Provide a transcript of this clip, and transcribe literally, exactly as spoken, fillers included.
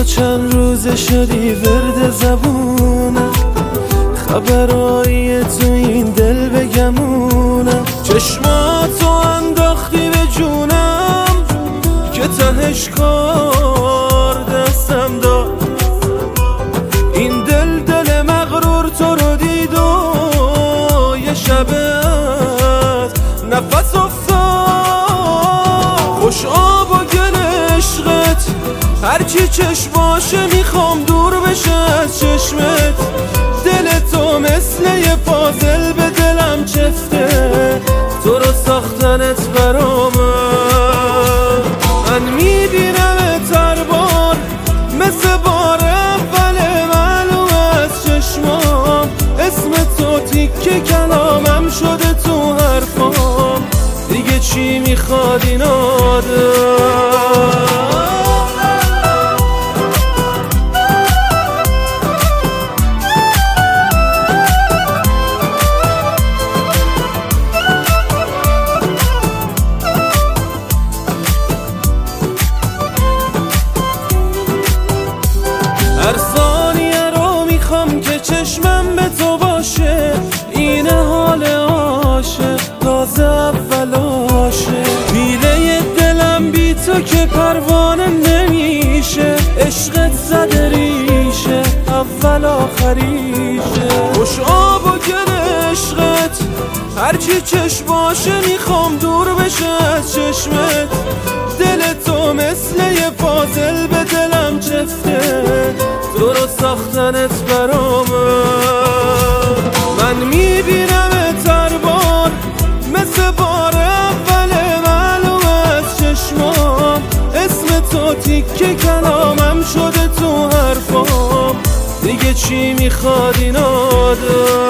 چند روز شدی ورد زبونم، خبرایی تو این دل بگمونم. چشماتو انداختی به جونم که تهش کار دستم داد. این دل دل مغرور تو رو دید و یه شبت نفس افتاد. خوش آب و گل عشقت هرچی چشماشه میخوام دور بشه از چشمت. دل تو مثل یه پازل به دلم چفته، تو رو ساختنت برامه. من میبینمت هر بار مثل بار اول، معلوم از چشمام اسم تو تیکه کلامم شده تو حرفام. دیگه چی میخواد این آدم؟ هر ثانیه رو میخوام که چشمم به تو باشه. اینه حال عاشق تازه اولاشه. میله دلم بی تو که پروانه نمیشه. عشقت زده ریشه اول آخریشه. خوش آب و گل عشقت هرچی چشماشه میخوام دور بشه از چشمت. دل تو مثل یه پازل به دلم چفته، تو رو ساختنت برامه. من میبینمت هر بار مثل بار اول، معلوم از چشمام اسم تو تیکه کلامم شده تو حرفام. دیگه چی میخواد این آدم؟